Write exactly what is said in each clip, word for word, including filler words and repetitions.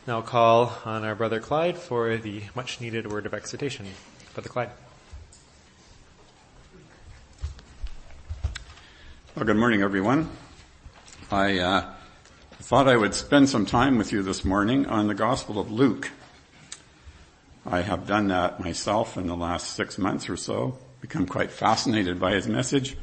Now I'll call on our Brother Clyde for the much-needed word of exhortation. Brother Clyde. Well, good morning, everyone. I uh, thought I would spend some time with you this morning on the Gospel of Luke. I have done that myself in the last six months or so, become quite fascinated by his message.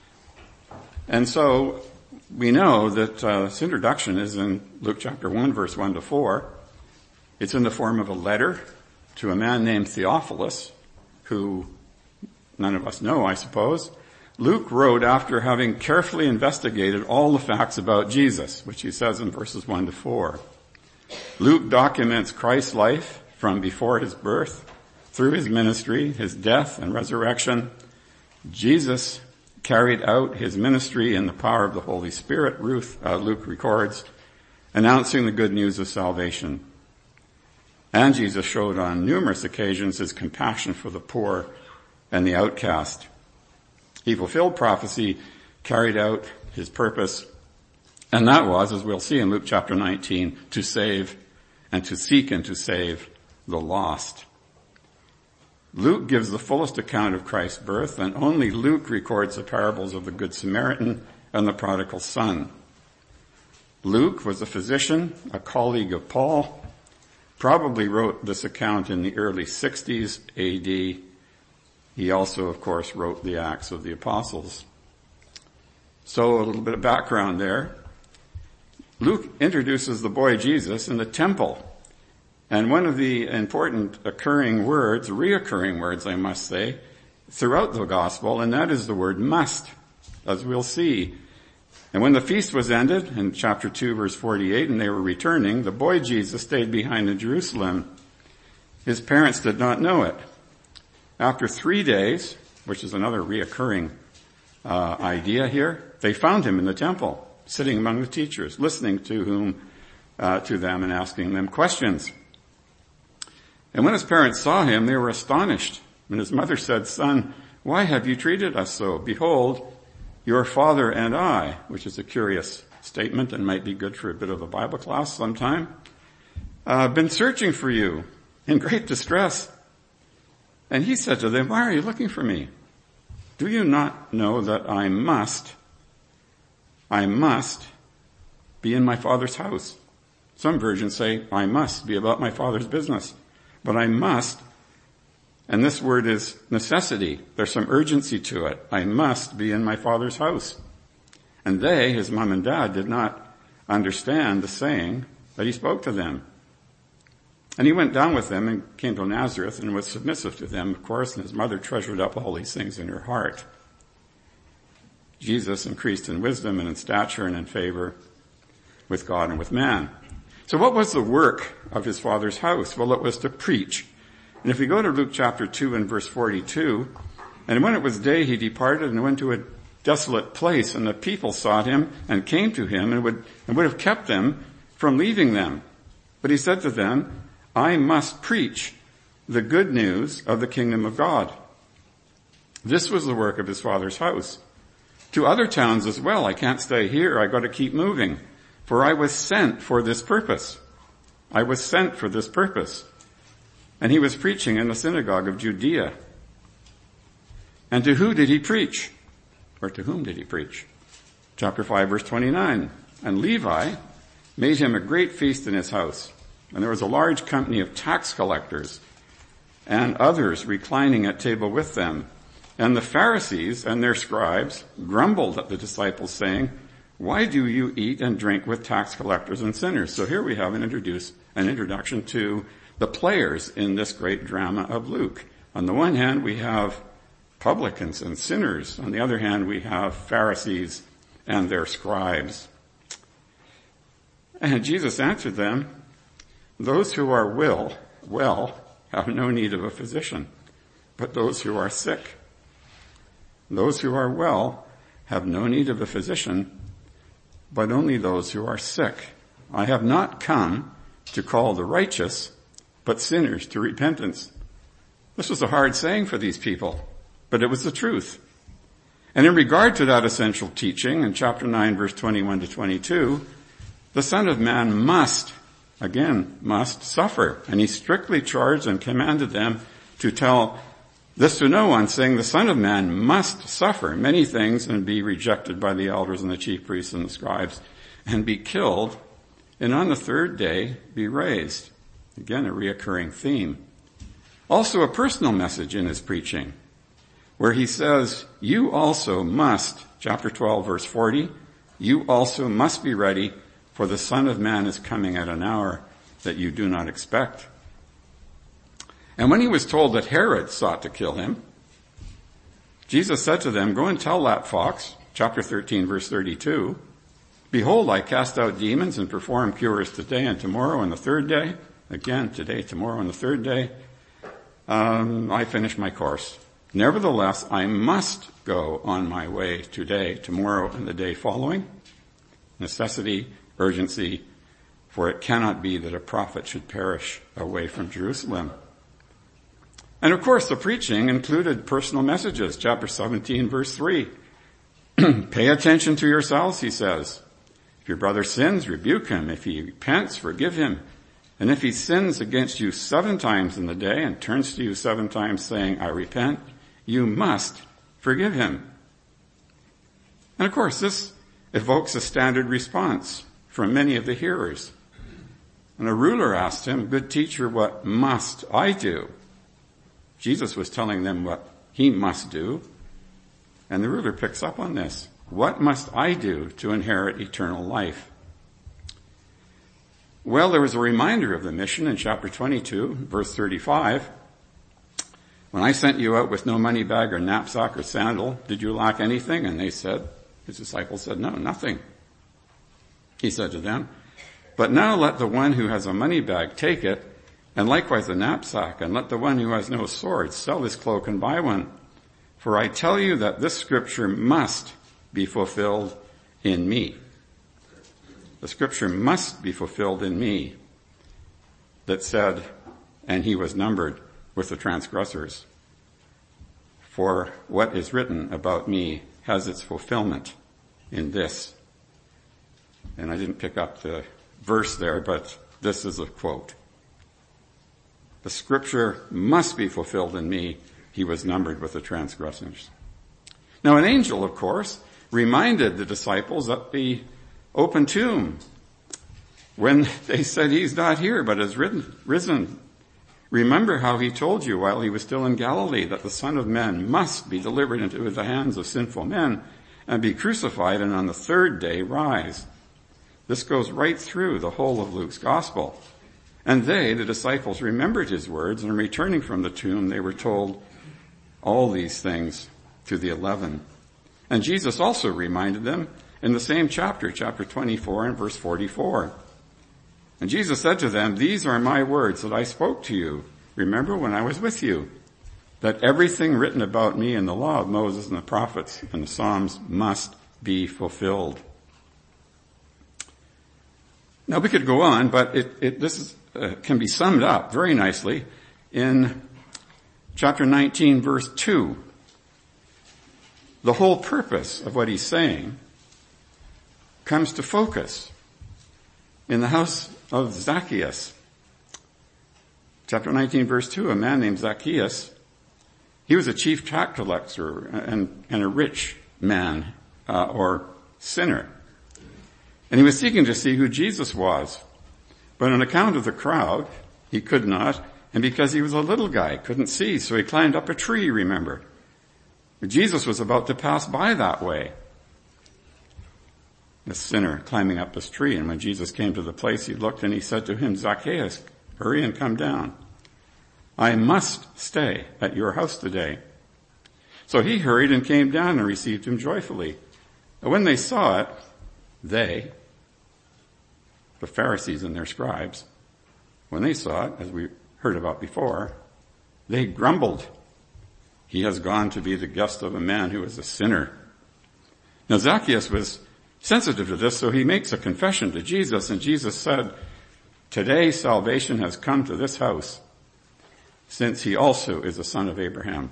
And so we know that uh, this introduction is in Luke chapter one, verse one to four. It's in the form of a letter to a man named Theophilus, who none of us know, I suppose. Luke wrote after having carefully investigated all the facts about Jesus, which he says in verses one to four. Luke documents Christ's life from before his birth, through his ministry, his death and resurrection. Jesus carried out his ministry in the power of the Holy Spirit, Ruth, uh, Luke records, announcing the good news of salvation. And Jesus showed on numerous occasions his compassion for the poor and the outcast. He fulfilled prophecy, carried out his purpose, and that was, as we'll see in Luke chapter nineteen, to save and to seek and to save the lost. Luke gives the fullest account of Christ's birth, and only Luke records the parables of the Good Samaritan and the prodigal son. Luke was a physician, a colleague of Paul, probably wrote this account in the early sixties A D. He also, of course, wrote the Acts of the Apostles. So a little bit of background there. Luke introduces the boy Jesus in the temple. And one of the important occurring words, reoccurring words, I must say, throughout the gospel, and that is the word must, as we'll see. And when the feast was ended, in chapter two, verse forty-eight, and they were returning, the boy Jesus stayed behind in Jerusalem. His parents did not know it. After three days, which is another reoccurring uh, idea here, they found him in the temple, sitting among the teachers, listening to whom, uh, to them and asking them questions. And when his parents saw him, they were astonished. And his mother said, "Son, why have you treated us so? Behold, your father and I," which is a curious statement and might be good for a bit of a Bible class sometime, uh, "been searching for you in great distress." And he said to them, "Why are you looking for me? Do you not know that I must, I must be in my Father's house?" Some versions say, "I must be about my Father's business." But I must, and this word is necessity. There's some urgency to it. I must be in my Father's house. And they, his mom and dad, did not understand the saying that he spoke to them. And he went down with them and came to Nazareth and was submissive to them, of course, and his mother treasured up all these things in her heart. Jesus increased in wisdom and in stature and in favor with God and with man. So what was the work of his Father's house? Well, it was to preach. And if we go to Luke chapter two and verse forty-two, "And when it was day, he departed and went to a desolate place, and the people sought him and came to him and would, and would have kept them from leaving them. But he said to them, I must preach the good news of the kingdom of God." This was the work of his Father's house. To other towns as well. "I can't stay here. I got to keep moving. For I was sent for this purpose. I was sent for this purpose." And he was preaching in the synagogue of Judea. And to who did he preach? Or to whom did he preach? Chapter five, verse twenty-nine. "And Levi made him a great feast in his house. And there was a large company of tax collectors and others reclining at table with them. And the Pharisees and their scribes grumbled at the disciples, saying, Why do you eat and drink with tax collectors and sinners?" So here we have an introduce, an introduction to the players in this great drama of Luke. On the one hand, we have publicans and sinners. On the other hand, we have Pharisees and their scribes. And Jesus answered them, "Those who are will, well have no need of a physician, but those who are sick. Those who are well have no need of a physician, but only those who are sick. I have not come to call the righteous, but sinners to repentance." This was a hard saying for these people, but it was the truth. And in regard to that essential teaching, in chapter nine, verse twenty-one to twenty-two, the Son of Man must again, must suffer. And he strictly charged and commanded them to tell this to no one, saying, the Son of Man must suffer many things and be rejected by the elders and the chief priests and the scribes and be killed, and on the third day be raised. Again, a reoccurring theme. Also a personal message in his preaching, where he says, you also must, chapter twelve, verse forty, you also must be ready, for the Son of Man is coming at an hour that you do not expect. And when he was told that Herod sought to kill him, Jesus said to them, go and tell that fox, chapter thirteen, verse thirty-two, behold, I cast out demons and perform cures today and tomorrow and the third day. Again, today, tomorrow, and the third day. Um, I finish my course. Nevertheless, I must go on my way today, tomorrow, and the day following. Necessity, urgency, for it cannot be that a prophet should perish away from Jerusalem. And of course, the preaching included personal messages. Chapter seventeen, verse three. Pay attention to yourselves, he says. If your brother sins, rebuke him. If he repents, forgive him. And if he sins against you seven times in the day and turns to you seven times saying, I repent, you must forgive him. And of course, this evokes a standard response from many of the hearers. And a ruler asked him, good teacher, what must I do? Jesus was telling them what he must do. And the ruler picks up on this. What must I do to inherit eternal life? Well, there was a reminder of the mission in chapter twenty-two, verse thirty-five. When I sent you out with no money bag or knapsack or sandal, did you lack anything? And they said, his disciples said, no, nothing. He said to them, but now let the one who has a money bag take it, and likewise a knapsack, and let the one who has no sword sell his cloak and buy one. For I tell you that this scripture must be fulfilled in me. The scripture must be fulfilled in me that said, and he was numbered with the transgressors. For what is written about me has its fulfillment in this. And I didn't pick up the verse there, but this is a quote. The scripture must be fulfilled in me. He was numbered with the transgressors. Now an angel, of course, reminded the disciples at the open tomb when they said he's not here but has risen. Remember how he told you while he was still in Galilee that the Son of Man must be delivered into the hands of sinful men and be crucified and on the third day rise. This goes right through the whole of Luke's gospel. And they, the disciples, remembered his words, and returning from the tomb, they were told all these things to the eleven. And Jesus also reminded them in the same chapter, chapter twenty-four and verse forty-four. And Jesus said to them, these are my words that I spoke to you. Remember when I was with you, that everything written about me in the law of Moses and the prophets and the Psalms must be fulfilled. Now we could go on, but it, it this is, uh, can be summed up very nicely in chapter nineteen, verse two. The whole purpose of what he's saying comes to focus in the house of Zacchaeus. Chapter nineteen, verse two, a man named Zacchaeus, he was a chief tax collector and, and a rich man, uh, or sinner. And he was seeking to see who Jesus was. But on account of the crowd, he could not, and because he was a little guy, couldn't see, so he climbed up a tree, remember. But Jesus was about to pass by that way. The sinner climbing up this tree, and when Jesus came to the place, he looked and he said to him, Zacchaeus, hurry and come down. I must stay at your house today. So he hurried and came down and received him joyfully. And when they saw it, they, the Pharisees and their scribes, when they saw it, as we heard about before, they grumbled. He has gone to be the guest of a man who is a sinner. Now Zacchaeus was sensitive to this, so he makes a confession to Jesus, and Jesus said, today salvation has come to this house, since he also is a son of Abraham.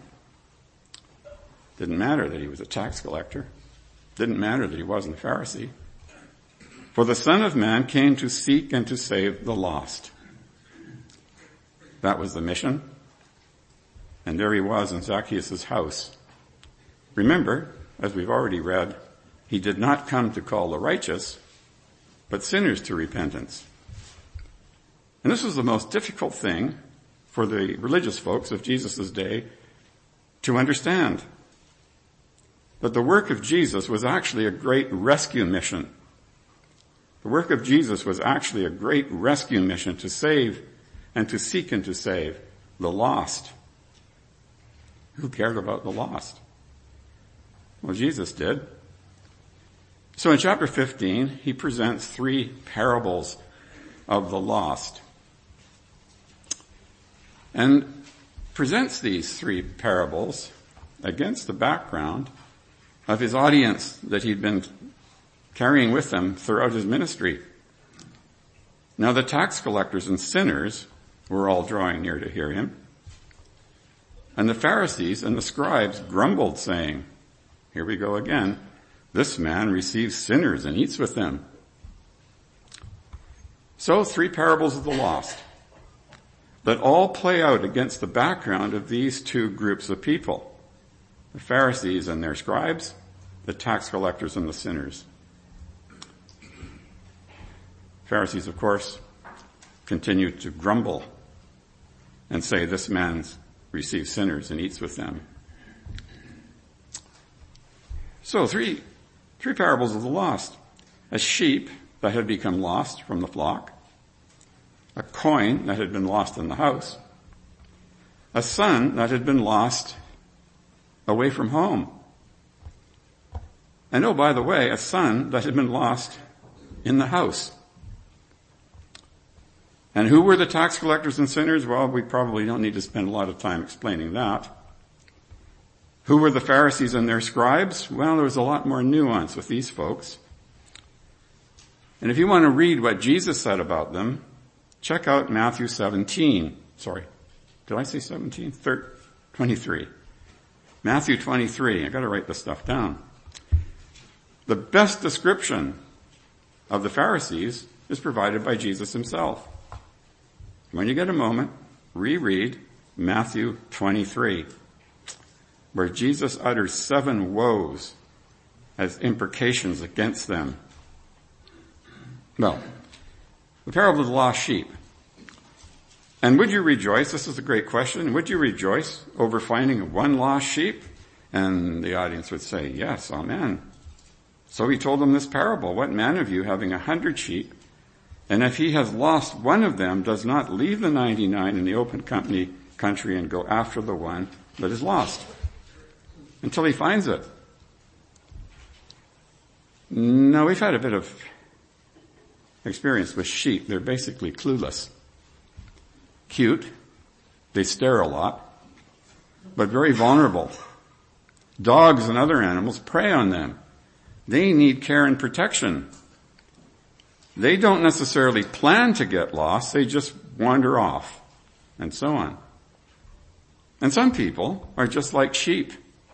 Didn't matter that he was a tax collector. Didn't matter that he wasn't a Pharisee. For the Son of Man came to seek and to save the lost. That was the mission. And there he was in Zacchaeus' house. Remember, as we've already read, he did not come to call the righteous, but sinners to repentance. And this was the most difficult thing for the religious folks of Jesus' day to understand. That the work of Jesus was actually a great rescue mission. The work of Jesus was actually a great rescue mission to save and to seek and to save the lost. Who cared about the lost? Well, Jesus did. So in chapter fifteen, he presents three parables of the lost. And presents these three parables against the background of his audience that he'd been carrying with him throughout his ministry. Now the tax collectors and sinners were all drawing near to hear him. And the Pharisees and the scribes grumbled, saying, here we go again, this man receives sinners and eats with them. So three parables of the lost that all play out against the background of these two groups of people. The Pharisees and their scribes, the tax collectors and the sinners. Pharisees, of course, continue to grumble and say this man receives sinners and eats with them. So three, three parables of the lost. A sheep that had become lost from the flock. A coin that had been lost in the house. A son that had been lost away from home. And oh, by the way, a son that had been lost in the house. And who were the tax collectors and sinners? Well, we probably don't need to spend a lot of time explaining that. Who were the Pharisees and their scribes? Well, there was a lot more nuance with these folks. And if you want to read what Jesus said about them, check out Matthew seventeen. Sorry, did I say seventeen? twenty-three. Matthew twenty-three. I got to write this stuff down. The best description of the Pharisees is provided by Jesus himself. When you get a moment, reread Matthew twenty-three, where Jesus utters seven woes as imprecations against them. Well, the parable of the lost sheep. And would you rejoice? This is a great question. Would you rejoice over finding one lost sheep? And the audience would say, yes, amen. So he told them this parable. What man of you, having a hundred sheep, and if he has lost one of them, does not leave the ninety-nine in the open company, country and go after the one that is lost until he finds it? Now, we've had a bit of experience with sheep. They're basically clueless. Cute. They stare a lot, but very vulnerable. Dogs and other animals prey on them. They need care and protection. They don't necessarily plan to get lost. They just wander off and so on. And some people are just like sheep.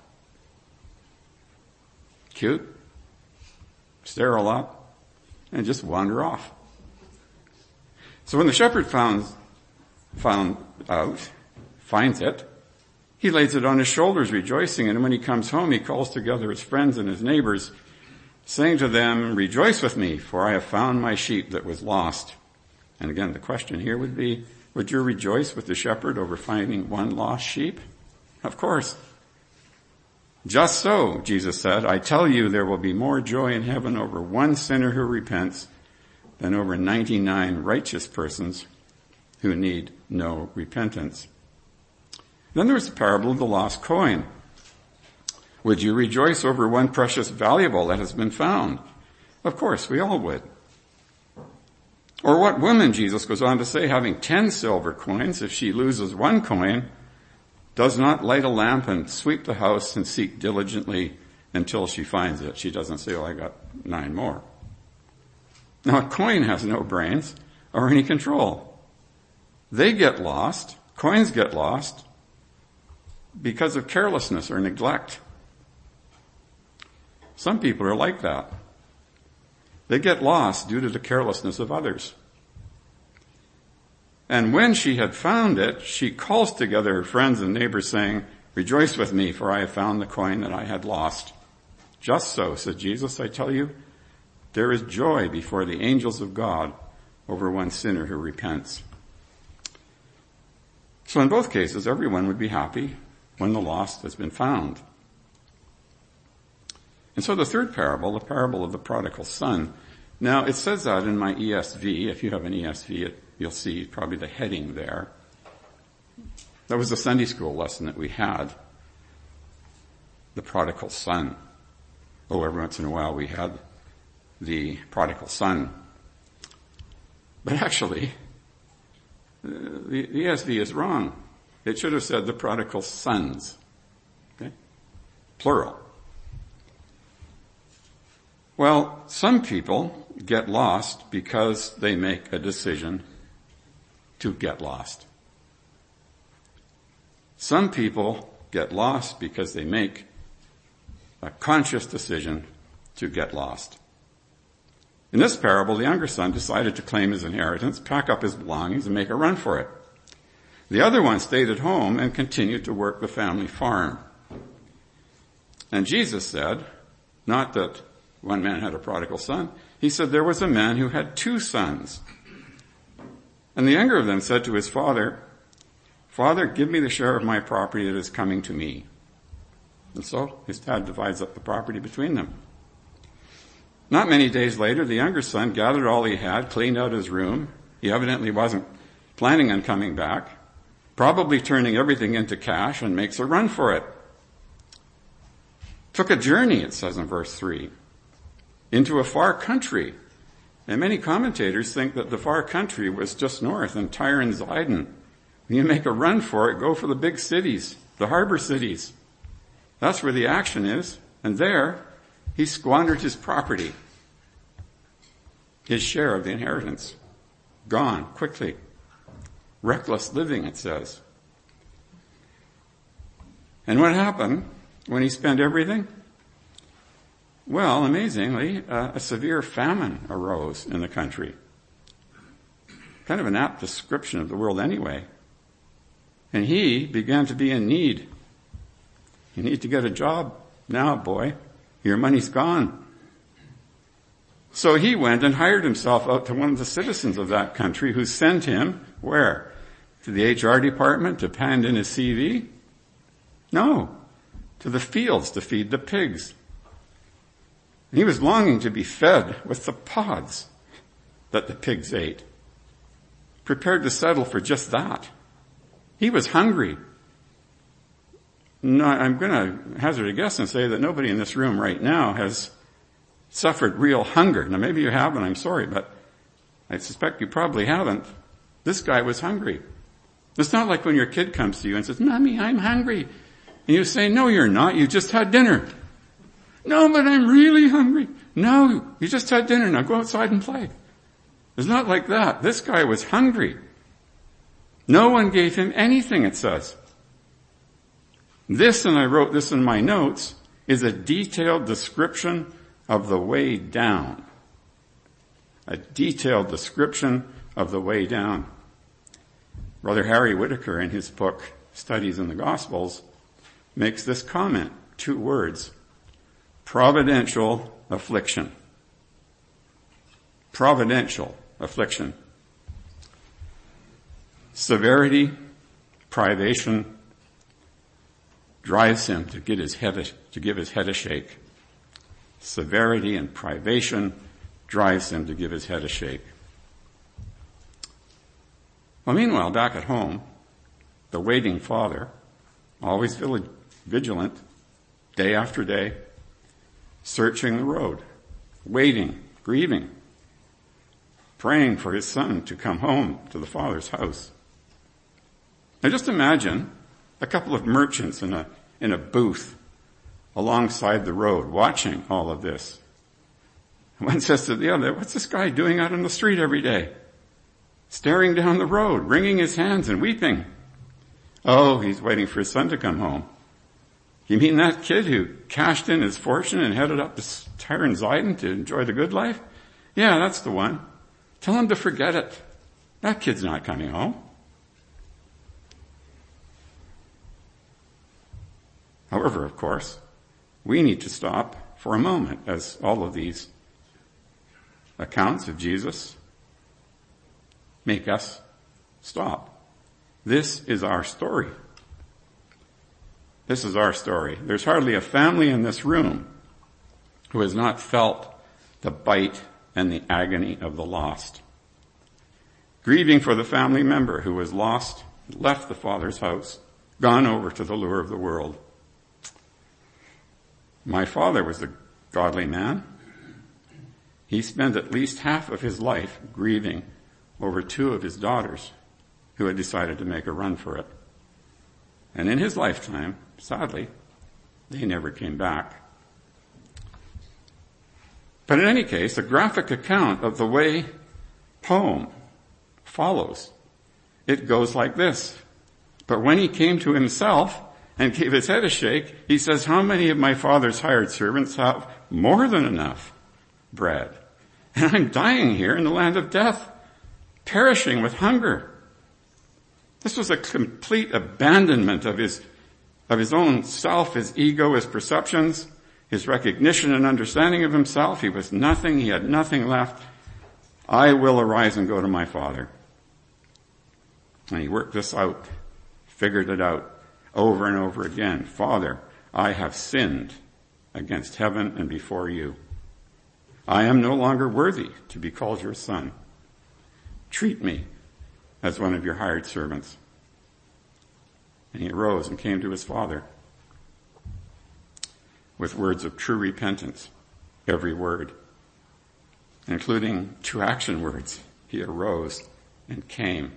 Cute, stare a lot, and just wander off. So when the shepherd found, found out, finds it, he lays it on his shoulders rejoicing, and when he comes home he calls together his friends and his neighbors, saying to them, rejoice with me, for I have found my sheep that was lost. And again, the question here would be, would you rejoice with the shepherd over finding one lost sheep? Of course. Just so, Jesus said, I tell you there will be more joy in heaven over one sinner who repents than over ninety-nine righteous persons who need no repentance. Then there was the parable of the lost coin. Would you rejoice over one precious valuable that has been found? Of course, we all would. Or what woman, Jesus goes on to say, having ten silver coins, if she loses one coin, does not light a lamp and sweep the house and seek diligently until she finds it. She doesn't say, oh, I got nine more. Now, a coin has no brains or any control. They get lost, coins get lost, because of carelessness or neglect. Some people are like that. They get lost due to the carelessness of others. And when she had found it, she calls together her friends and neighbors saying, "Rejoice with me, for I have found the coin that I had lost." "Just so," said Jesus, "I tell you, there is joy before the angels of God over one sinner who repents." So in both cases, everyone would be happy when the lost has been found. And so the third parable, the parable of the prodigal son. Now, it says that in my E S V. If you have an E S V, it, you'll see probably the heading there. That was the Sunday school lesson that we had. The prodigal son. Oh, every once in a while we had the prodigal son. But actually, the, the E S V is wrong. It should have said the prodigal sons. Okay? Plural. Well, some people get lost because they make a decision to get lost. Some people get lost because they make a conscious decision to get lost. In this parable, the younger son decided to claim his inheritance, pack up his belongings, and make a run for it. The other one stayed at home and continued to work the family farm. And Jesus said, not that one man had a prodigal son, he said there was a man who had two sons. And the younger of them said to his father, "Father, give me the share of my property that is coming to me." And so his dad divides up the property between them. Not many days later, the younger son gathered all he had, cleaned out his room. He evidently wasn't planning on coming back, probably turning everything into cash, and makes a run for it. Took a journey, it says in verse three, into a far country. And many commentators think that the far country was just north in Tyre and Zidon. When you make a run for it, go for the big cities, the harbor cities. That's where the action is. And there, he squandered his property, his share of the inheritance. Gone quickly. Reckless living, it says. And what happened when he spent everything? Well, amazingly, uh, a severe famine arose in the country. Kind of an apt description of the world anyway. And he began to be in need. You need to get a job now, boy. Your money's gone. So he went and hired himself out to one of the citizens of that country who sent him, where? To the H R department to hand in his C V? No. To the fields to feed the pigs. And he was longing to be fed with the pods that the pigs ate. Prepared to settle for just that. He was hungry. No, I'm going to hazard a guess and say that nobody in this room right now has suffered real hunger. Now maybe you have, and I'm sorry, but I suspect you probably haven't. This guy was hungry. It's not like when your kid comes to you and says, "Mommy, I'm hungry." And you say, "No, you're not. You just had dinner." "No, but I'm really hungry." "No, you just had dinner. Now go outside and play." It's not like that. This guy was hungry. No one gave him anything, it says. This, and I wrote this in my notes, is a detailed description of the way down. A detailed description of the way down. Brother Harry Whitaker, in his book, Studies in the Gospels, makes this comment, two words: providential affliction. Providential affliction. Severity, privation, drives him to get his head a, to give his head a shake. Severity and privation drives him to give his head a shake. Well, meanwhile, back at home, the waiting father, always vigilant, day after day, searching the road, waiting, grieving, praying for his son to come home to the father's house. Now just imagine a couple of merchants in a, in a booth alongside the road watching all of this. One says to the other, "What's this guy doing out on the street every day? Staring down the road, wringing his hands and weeping." "Oh, he's waiting for his son to come home." "You mean that kid who cashed in his fortune and headed up to Tyre and Zidon to enjoy the good life? Yeah, that's the one. Tell him to forget it. That kid's not coming home. However, of course, we need to stop for a moment as all of these accounts of Jesus make us stop. This is our story. This is our story. There's hardly a family in this room who has not felt the bite and the agony of the lost. Grieving for the family member who was lost, left the Father's house, gone over to the lure of the world. My father was a godly man. He spent at least half of his life grieving over two of his daughters who had decided to make a run for it. And in his lifetime, sadly, they never came back. But in any case, a graphic account of the way poem follows. It goes like this. But when he came to himself and gave his head a shake, he says, how many of my father's hired servants have more than enough bread? And I'm dying here in the land of death, perishing with hunger. This was a complete abandonment of his, of his own self, his ego, his perceptions, his recognition and understanding of himself. He was nothing. He had nothing left. I will arise and go to my father. And he worked this out, figured it out over and over again. Father, I have sinned against heaven and before you. I am no longer worthy to be called your son. Treat me as one of your hired servants. And he arose and came to his father with words of true repentance, every word, including two action words. He arose and came.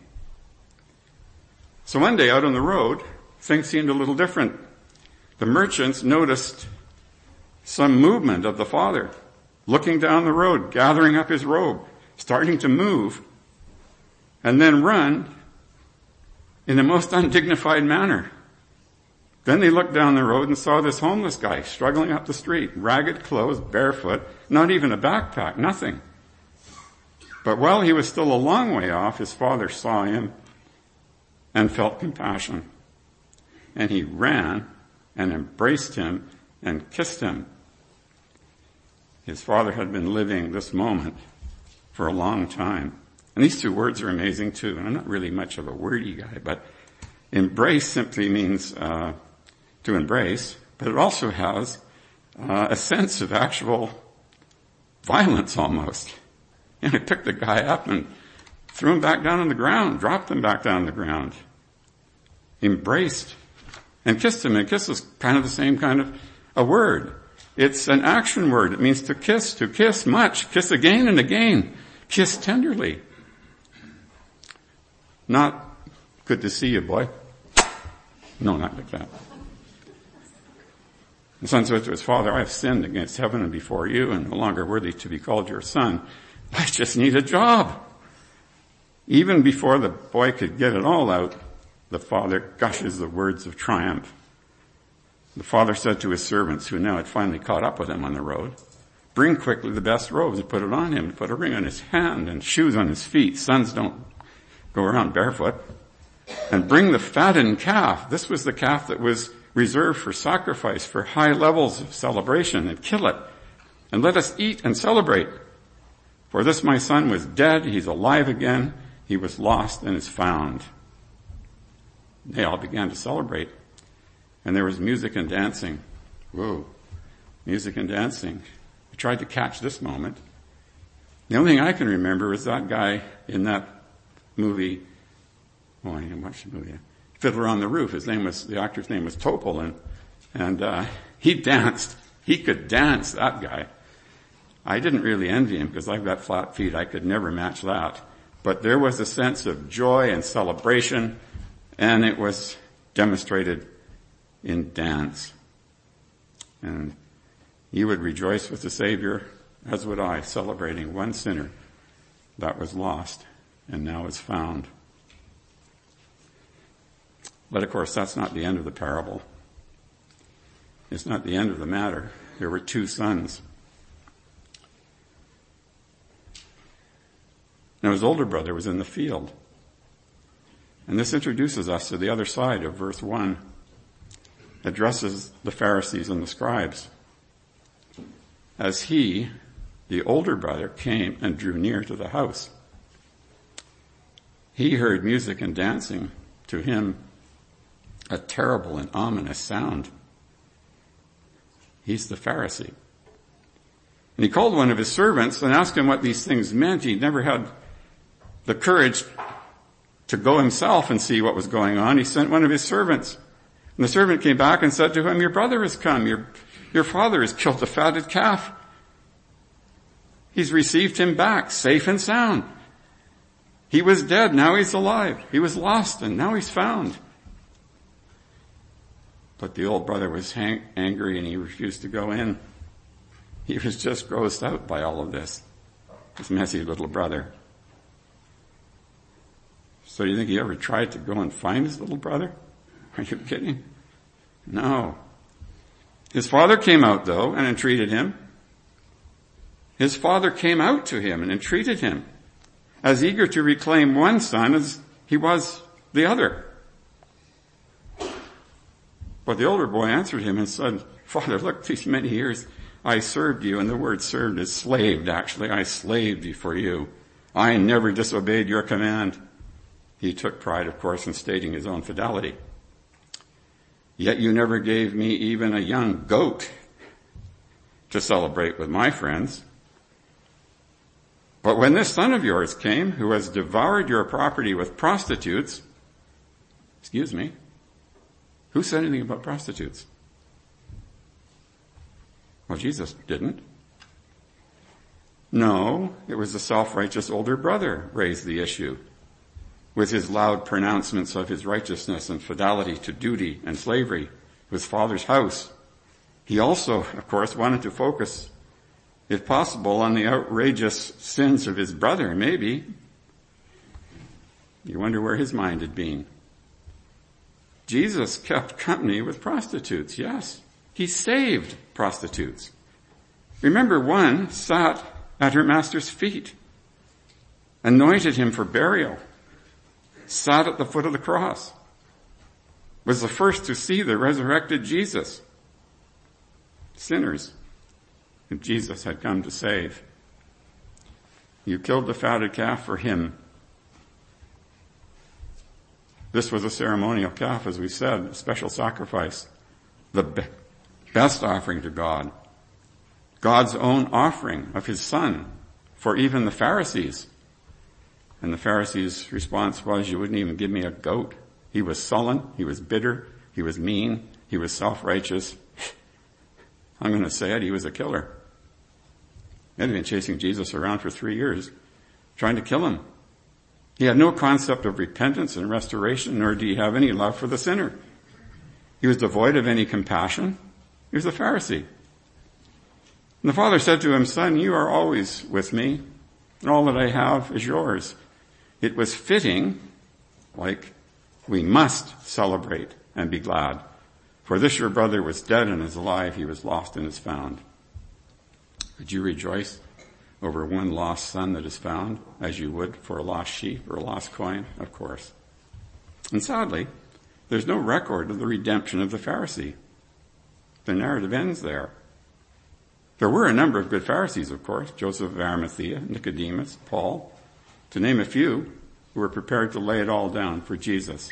So one day out on the road, things seemed a little different. The merchants noticed some movement of the father, looking down the road, gathering up his robe, starting to move, and then run in the most undignified manner. Then they looked down the road and saw this homeless guy struggling up the street, ragged clothes, barefoot, not even a backpack, nothing. But while he was still a long way off, his father saw him and felt compassion. And he ran and embraced him and kissed him. His father had been living this moment for a long time. And these two words are amazing too. And I'm not really much of a wordy guy, but embrace simply means uh, to embrace, but it also has uh, a sense of actual violence almost. And he picked the guy up and threw him back down on the ground, dropped him back down on the ground, embraced and kissed him. And kiss is kind of the same kind of a word. It's an action word. It means to kiss, to kiss much, kiss again and again, kiss tenderly. Not good to see you, boy. No, not like that. The son said to his father, I have sinned against heaven and before you and no longer worthy to be called your son. I just need a job. Even before the boy could get it all out, the father gushes the words of triumph. The father said to his servants, who now had finally caught up with him on the road, bring quickly the best robes and put it on him, put a ring on his hand and shoes on his feet. Sons don't go around barefoot. And bring the fattened calf. This was the calf that was reserved for sacrifice, for high levels of celebration, and kill it. And let us eat and celebrate. For this my son was dead, he's alive again, he was lost and is found. They all began to celebrate. And there was music and dancing. Whoa, music and dancing. I tried to catch this moment. The only thing I can remember is that guy in that movie. Oh, I didn't watch the movie. Fiddler on the Roof. His name was, the actor's name was Topol, and, and, uh, he danced. He could dance, that guy. I didn't really envy him because I've got flat feet. I could never match that. But there was a sense of joy and celebration, and it was demonstrated in dance. And you would rejoice with the Savior, as would I, celebrating one sinner that was lost and now is found. But of course, that's not the end of the parable. It's not the end of the matter. There were two sons. Now his older brother was in the field. And this introduces us to the other side of verse one. It addresses the Pharisees and the scribes. As he, the older brother, came and drew near to the house, he heard music and dancing. To him, a terrible and ominous sound. He's the Pharisee. And he called one of his servants and asked him what these things meant. He'd never had the courage to go himself and see what was going on. He sent one of his servants. And the servant came back and said to him, your brother has come. Your, your father has killed a fatted calf. He's received him back, safe and sound. He was dead, now he's alive. He was lost, and now he's found. But the old brother was hang- angry, and he refused to go in. He was just grossed out by all of this. His messy little brother. So do you think he ever tried to go and find his little brother? Are you kidding? No. His father came out, though, and entreated him. His father came out to him and entreated him, as eager to reclaim one son as he was the other. But the older boy answered him and said, Father, look, these many years I served you, and the word served is slaved, actually. I slaved you for you. I never disobeyed your command. He took pride, of course, in stating his own fidelity. Yet you never gave me even a young goat to celebrate with my friends. But when this son of yours came, who has devoured your property with prostitutes, excuse me, who said anything about prostitutes? Well, Jesus didn't. No, it was the self-righteous older brother raised the issue with his loud pronouncements of his righteousness and fidelity to duty and slavery to his father's house. He also, of course, wanted to focus, if possible, on the outrageous sins of his brother, maybe. You wonder where his mind had been. Jesus kept company with prostitutes, yes. He saved prostitutes. Remember, one sat at her master's feet, anointed him for burial, sat at the foot of the cross, was the first to see the resurrected Jesus. Sinners who Jesus had come to save. You killed the fatted calf for him. This was a ceremonial calf, as we said, a special sacrifice, the be- best offering to God. God's own offering of his son for even the Pharisees. And the Pharisees' response was, you wouldn't even give me a goat. He was sullen, he was bitter, he was mean, he was self-righteous. I'm going to say it, he was a killer. They'd been chasing Jesus around for three years, trying to kill him. He had no concept of repentance and restoration, nor did he have any love for the sinner. He was devoid of any compassion. He was a Pharisee. And the father said to him, Son, you are always with me, and all that I have is yours. It was fitting, like we must celebrate and be glad. For this your brother was dead and is alive, he was lost and is found. Would you rejoice over one lost son that is found, as you would for a lost sheep or a lost coin? Of course. And sadly, there's no record of the redemption of the Pharisee. The narrative ends there. There were a number of good Pharisees, of course, Joseph of Arimathea, Nicodemus, Paul, to name a few, who were prepared to lay it all down for Jesus.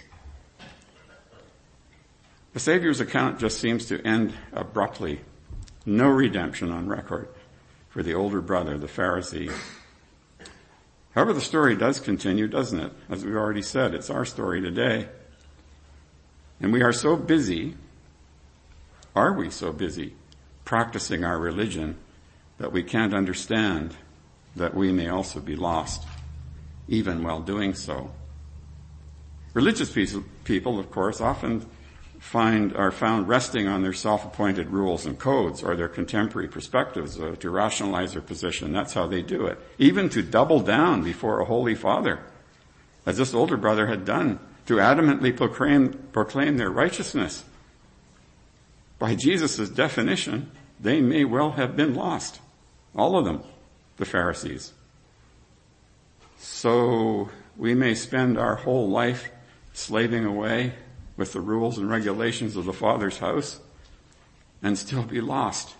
The Savior's account just seems to end abruptly. No redemption on record for the older brother, the Pharisee. However, the story does continue, doesn't it? As we've already said, it's our story today. And we are so busy, are we so busy, practicing our religion that we can't understand that we may also be lost, even while doing so. Religious people, of course, often find are found resting on their self-appointed rules and codes or their contemporary perspectives uh, to rationalize their position. That's how they do it. Even to double down before a holy father, as this older brother had done, to adamantly proclaim, proclaim their righteousness. By Jesus' definition, they may well have been lost. All of them, the Pharisees. So we may spend our whole life slaving away with the rules and regulations of the Father's house and still be lost.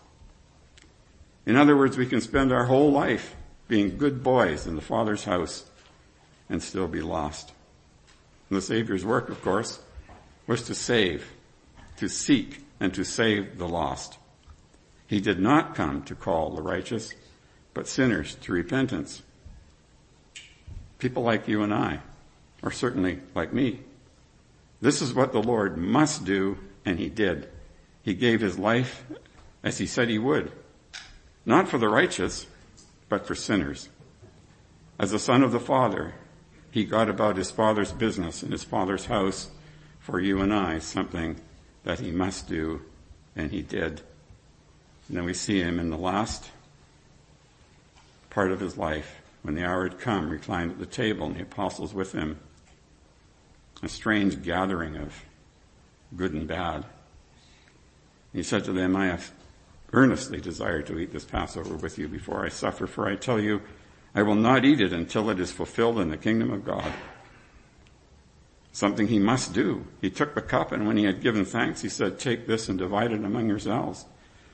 In other words, we can spend our whole life being good boys in the Father's house and still be lost. And the Savior's work, of course, was to save, to seek, and to save the lost. He did not come to call the righteous, but sinners to repentance. People like you and I, or certainly like me. This is what the Lord must do, and he did. He gave his life as he said he would. Not for the righteous, but for sinners. As the Son of the Father, he got about his Father's business in his Father's house for you and I, something that he must do, and he did. And then we see him in the last part of his life, when the hour had come, reclined at the table, and the apostles with him. A strange gathering of good and bad. He said to them, I have earnestly desired to eat this Passover with you before I suffer, for I tell you, I will not eat it until it is fulfilled in the kingdom of God. Something he must do. He took the cup, and when he had given thanks, he said, take this and divide it among yourselves.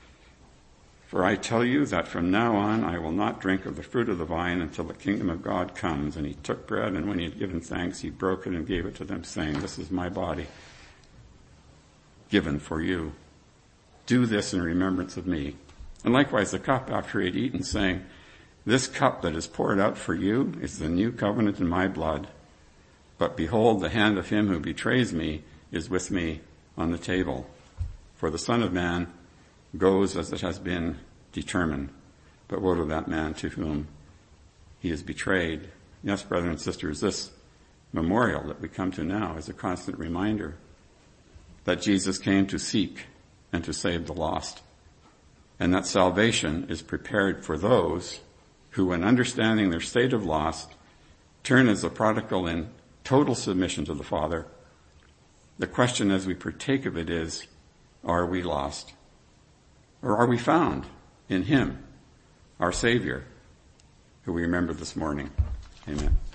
For I tell you that from now on I will not drink of the fruit of the vine until the kingdom of God comes. And he took bread, and when he had given thanks, he broke it and gave it to them, saying, this is my body, given for you. Do this in remembrance of me. And likewise the cup after he had eaten, saying, this cup that is poured out for you is the new covenant in my blood. But behold, the hand of him who betrays me is with me on the table. For the Son of Man goes as it has been determined. But woe to that man to whom he is betrayed. Yes, brothers and sisters, this memorial that we come to now is a constant reminder that Jesus came to seek and to save the lost, and that salvation is prepared for those who, when understanding their state of loss, turn as the prodigal in total submission to the Father. The question as we partake of it is, are we lost? Or are we found in him, our Savior, who we remember this morning? Amen.